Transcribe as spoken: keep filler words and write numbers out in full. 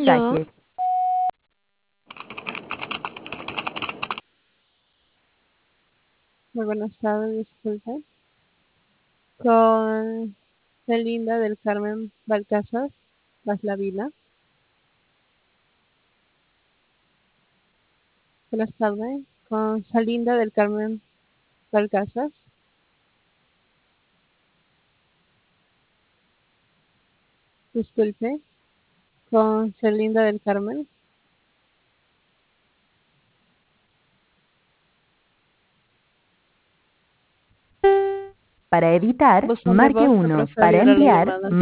Aló, mensaje. Muy buenas tardes, disculpe. Con Celinda del Carmen Balcázar, Baslavina. Buenas tardes. Con Salinda del Carmen Balcázar. Disculpe. Con Celinda del Carmen. Para editar, Buzón de marque voz no uno. Para procedió la enviar, llamada.